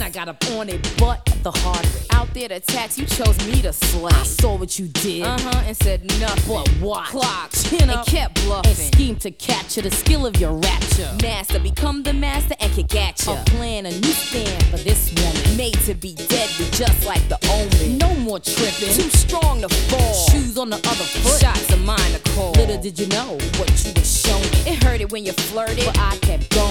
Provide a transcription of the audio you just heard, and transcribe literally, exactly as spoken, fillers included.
I got up on it, but the hard way. Out there to tax, you chose me to slay. I saw what you did, uh-huh, and said nothing. But what? Clock, chin up, and kept bluffing. And schemed to capture the skill of your rapture. Master, become the master and kick at ya. A plan, a new stand for this woman. Made to be deadly, just like the omen. No more tripping, too strong to fall. Shoes on the other foot, shots of mine to call. Little did you know what you were showing. It hurt it when you flirted, but I kept going.